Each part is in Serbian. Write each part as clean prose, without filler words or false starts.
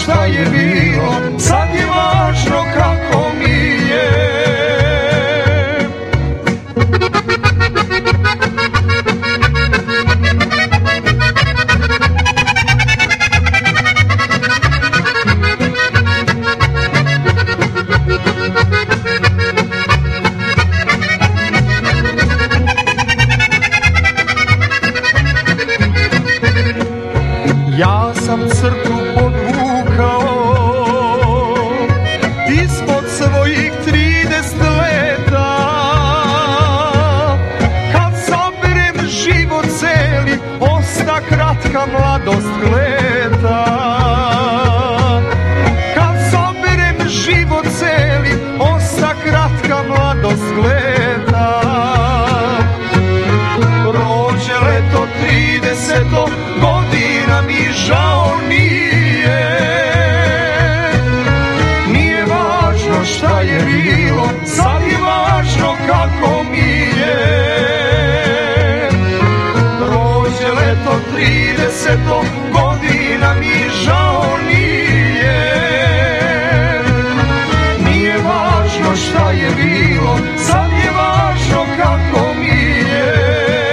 šta je bilo, sad je važno kako mi je. Ja sam crtu podvukao ispod svojih 30 leta. Kad saberem život celi, osta kratka mladost leta. Kad saberem život celi, osta kratka mladost leta. Prođe leto 30 godina, mi žao nije. Nije važno šta je bilo, sad je važno kako mi je. Prođe leto 30 godina, mi žao nije. Nije važno šta je bilo, sad je važno kako mi je.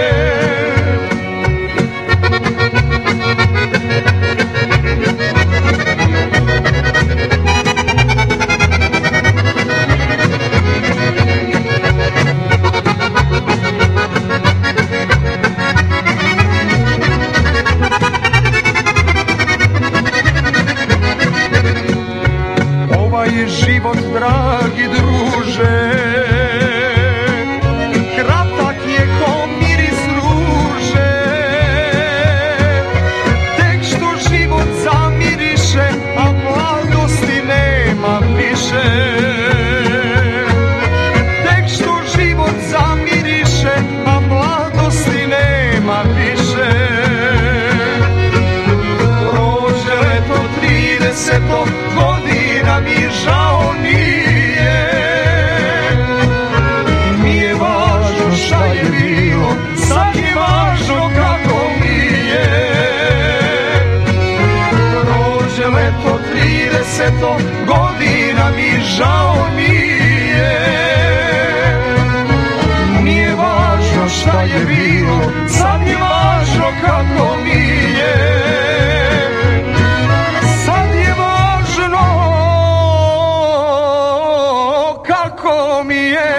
Ovaj život, dragi druže, kratak je ko miris ruže. Tek što život zamiriše, a mladosti nema više. Tek što život zamiriše, a mladosti nema više. Prođe leto 30 godina, mi žao nije. Nije važno šta je bilo, sad je važno kako mi je. Prođe leto 30 godina, mi žao nije. Nije važno šta je bilo, sad je važno kako mi je. Sad je važno kako mi je.